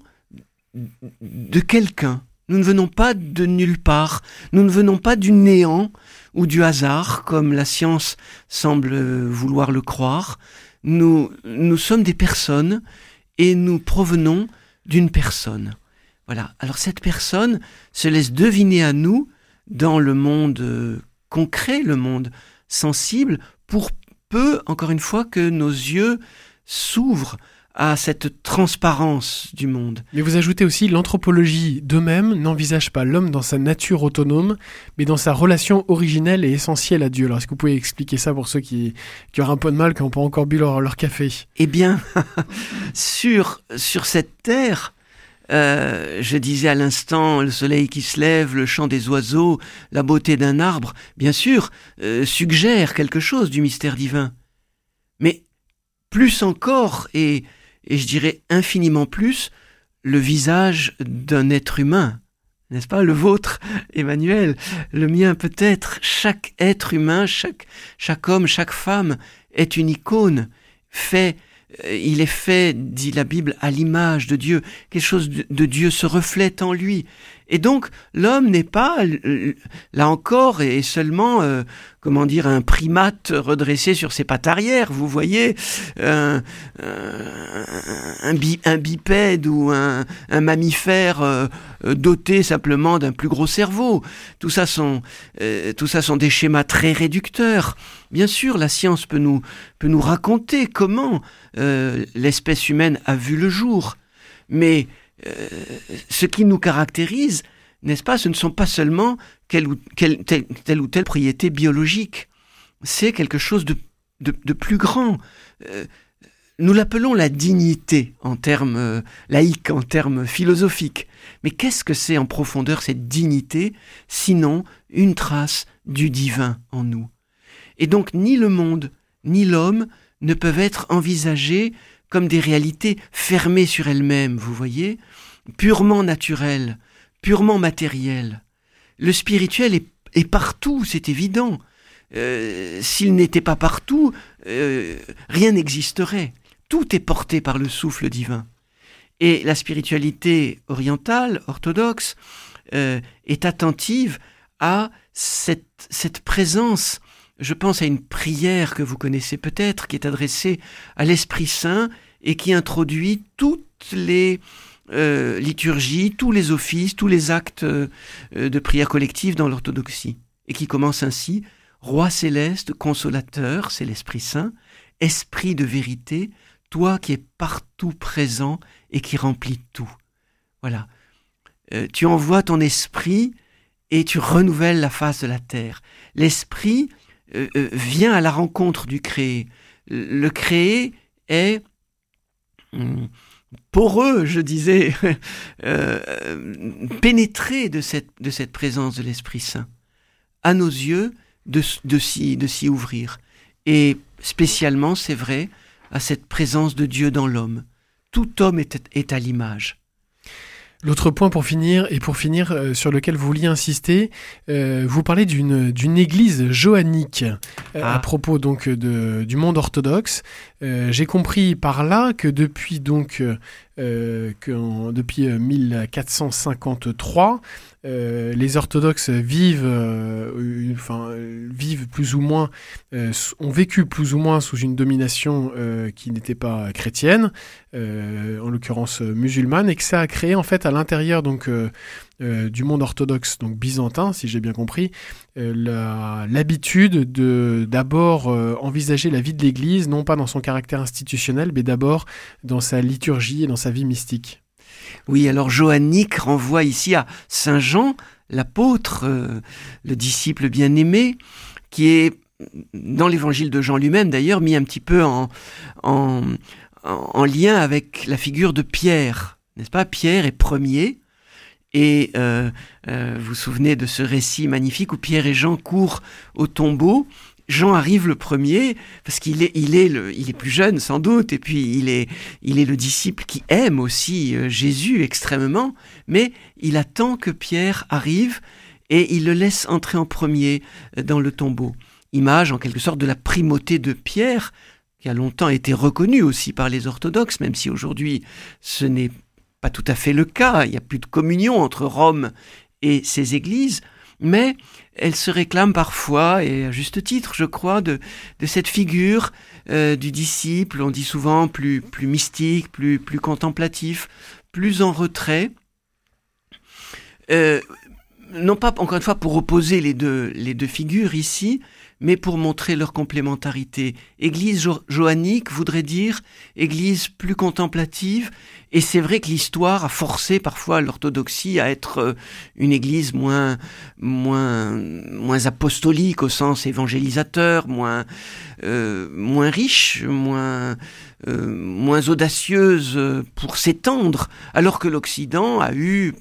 de quelqu'un, nous ne venons pas de nulle part, nous ne venons pas du néant ou du hasard, comme la science semble vouloir le croire. Nous, nous sommes des personnes et nous provenons d'une personne. Voilà. Alors cette personne se laisse deviner à nous dans le monde concret, le monde sensible, pour peu, encore une fois, que nos yeux s'ouvrent à cette transparence du monde. Mais vous ajoutez aussi, l'anthropologie d'eux-mêmes n'envisage pas l'homme dans sa nature autonome, mais dans sa relation originelle et essentielle à Dieu. Alors, est-ce que vous pouvez expliquer ça pour ceux qui, qui auraient un peu de mal, qui n'ont pas encore bu leur, leur café ? Eh bien, sur, sur cette terre, Euh, je disais à l'instant, le soleil qui se lève, le chant des oiseaux, la beauté d'un arbre, bien sûr, euh, suggère quelque chose du mystère divin. Mais plus encore, et, et je dirais infiniment plus, le visage d'un être humain, n'est-ce pas, le vôtre, Emmanuel, le mien peut-être. Chaque être humain, chaque, chaque homme, chaque femme est une icône, fait il est fait, dit la Bible, à l'image de Dieu. Quelque chose de Dieu se reflète en lui. Et donc, l'homme n'est pas, là encore, et seulement, euh, comment dire, un primate redressé sur ses pattes arrière, vous voyez, un, un, un, bi, un bipède ou un, un mammifère euh, doté simplement d'un plus gros cerveau. Tout ça sont, euh, tout ça sont des schémas très réducteurs. Bien sûr, la science peut nous, peut nous raconter comment euh, l'espèce humaine a vu le jour, mais Euh, ce qui nous caractérise, n'est-ce pas, ce ne sont pas seulement quelle ou, quelle, telle, telle ou telle propriété biologique, c'est quelque chose de, de, de plus grand. Euh, nous l'appelons la dignité en termes euh, laïques, en termes philosophiques. Mais qu'est-ce que c'est en profondeur cette dignité, sinon une trace du divin en nous ? Et donc ni le monde, ni l'homme ne peuvent être envisagés comme des réalités fermées sur elles-mêmes, vous voyez, purement naturelles, purement matérielles. Le spirituel est, est partout, c'est évident. Euh, s'il n'était pas partout, euh, rien n'existerait. Tout est porté par le souffle divin. Et la spiritualité orientale, orthodoxe, euh, est attentive à cette, cette présence. Je pense à une prière que vous connaissez peut-être, qui est adressée à l'Esprit Saint et qui introduit toutes les euh, liturgies, tous les offices, tous les actes euh, de prière collective dans l'orthodoxie. Et qui commence ainsi: Roi céleste, consolateur, c'est l'Esprit Saint, Esprit de vérité, toi qui es partout présent et qui remplis tout. Voilà. euh, tu envoies ton esprit et tu renouvelles la face de la terre. L'esprit euh, euh, vient à la rencontre du créé. Le créé est hum, poreux, je disais, euh, pénétré de cette, de cette présence de l'Esprit Saint. À nos yeux, de, de, s'y, de s'y ouvrir. Et spécialement, c'est vrai, à cette présence de Dieu dans l'homme. Tout homme est, est à l'image. L'autre point pour finir, et pour finir, euh, sur lequel vous vouliez insister, euh, vous parlez d'une, d'une église johannique euh, ah. à propos donc de, du monde orthodoxe. Euh, j'ai compris par là que depuis donc euh, que en, depuis mille quatre cent cinquante-trois, euh, les orthodoxes vivent, euh, enfin vivent plus ou moins, euh, ont vécu plus ou moins sous une domination euh, qui n'était pas chrétienne, euh, en l'occurrence musulmane, et que ça a créé en fait à l'intérieur donc euh, euh, du monde orthodoxe, donc byzantin, si j'ai bien compris, euh, la, l'habitude de d'abord euh, envisager la vie de l'Église, non pas dans son caractère institutionnel, mais d'abord dans sa liturgie et dans sa vie mystique. Oui, alors johannique renvoie ici à Saint Jean, l'apôtre, euh, le disciple bien-aimé, qui est, dans l'évangile de Jean lui-même d'ailleurs, mis un petit peu en, en, en lien avec la figure de Pierre, n'est-ce pas ? Pierre est premier, et euh, euh, vous vous souvenez de ce récit magnifique où Pierre et Jean courent au tombeau. Jean arrive le premier parce qu'il est, il est, le, il est plus jeune sans doute, et puis il est, il est le disciple qui aime aussi Jésus extrêmement, mais il attend que Pierre arrive et il le laisse entrer en premier dans le tombeau. Image en quelque sorte de la primauté de Pierre, qui a longtemps été reconnue aussi par les orthodoxes, même si aujourd'hui ce n'est pas tout à fait le cas, il n'y a plus de communion entre Rome et ses églises, mais elle se réclame parfois, et à juste titre, je crois, de, de cette figure euh, du disciple, on dit souvent plus, plus mystique, plus, plus contemplatif, plus en retrait. Euh, non pas, encore une fois, pour opposer les deux, les deux figures ici, mais pour montrer leur complémentarité. Église jo- johannique voudrait dire église plus contemplative, et c'est vrai que l'histoire a forcé parfois l'orthodoxie à être une église moins, moins, moins apostolique au sens évangélisateur, moins, euh, moins riche, moins, euh, moins audacieuse pour s'étendre, alors que l'Occident a eu,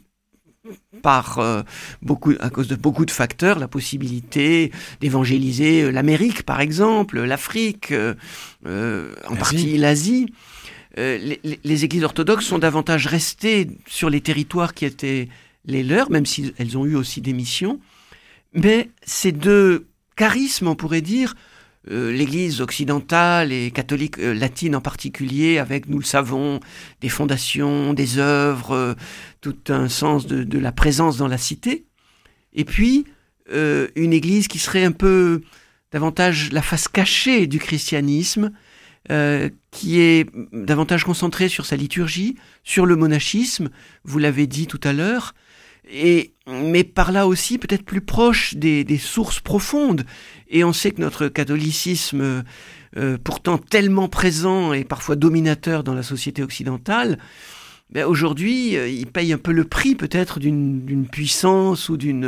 par euh, beaucoup, à cause de beaucoup de facteurs, la possibilité d'évangéliser l'Amérique, par exemple, l'Afrique, euh, euh, en L'Asie. partie l'Asie. Euh, les, les églises orthodoxes sont davantage restées sur les territoires qui étaient les leurs, même si elles ont eu aussi des missions. Mais ces deux charismes, on pourrait dire, euh, l'Église occidentale et catholique euh, latine en particulier, avec, nous le savons, des fondations, des œuvres, euh, tout un sens de, de la présence dans la cité. Et puis, euh, une Église qui serait un peu davantage la face cachée du christianisme, euh, qui est davantage concentrée sur sa liturgie, sur le monachisme, vous l'avez dit tout à l'heure, et, mais par là aussi peut-être plus proche des, des sources profondes. Et on sait que notre catholicisme, euh, pourtant tellement présent et parfois dominateur dans la société occidentale, ben aujourd'hui, euh, il paye un peu le prix peut-être d'une, d'une puissance ou d'une,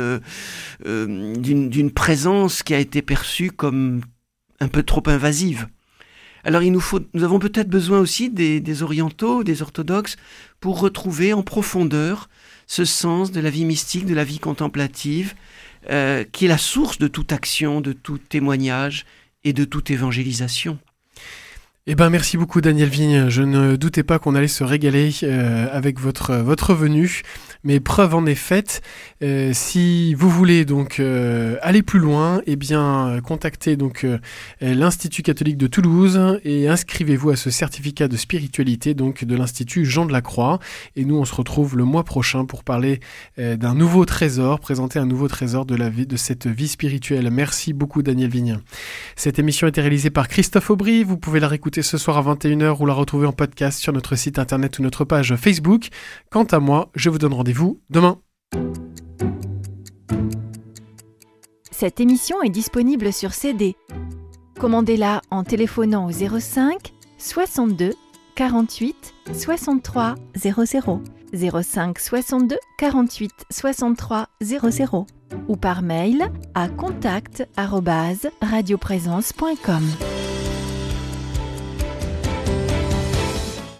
euh, d'une, d'une présence qui a été perçue comme un peu trop invasive. Alors il nous faut, nous avons peut-être besoin aussi des, des orientaux, des orthodoxes, pour retrouver en profondeur ce sens de la vie mystique, de la vie contemplative, euh, qui est la source de toute action, de tout témoignage et de toute évangélisation. Eh ben, merci beaucoup Daniel Vigne. Je ne doutais pas qu'on allait se régaler euh, avec votre votre venue, mais preuve en est faite. Euh, si vous voulez donc euh, aller plus loin, eh bien contactez donc euh, l'Institut catholique de Toulouse et inscrivez-vous à ce certificat de spiritualité donc de l'Institut Jean de la Croix. Et nous on se retrouve le mois prochain pour parler euh, d'un nouveau trésor, présenter un nouveau trésor de la vie de cette vie spirituelle. Merci beaucoup Daniel Vigne. Cette émission a été réalisée par Christophe Aubry. Vous pouvez la réécouter ce soir à vingt et une heures ou la retrouver en podcast sur notre site internet ou notre page Facebook. Quant à moi, je vous donne rendez-vous demain. Cette émission est disponible sur C D. Commandez-la en téléphonant au zéro cinq soixante-deux quarante-huit soixante-trois zéro zéro. zéro cinq soixante-deux quarante-huit soixante-trois zéro zéro ou par mail à contact arobase radioprésence point com.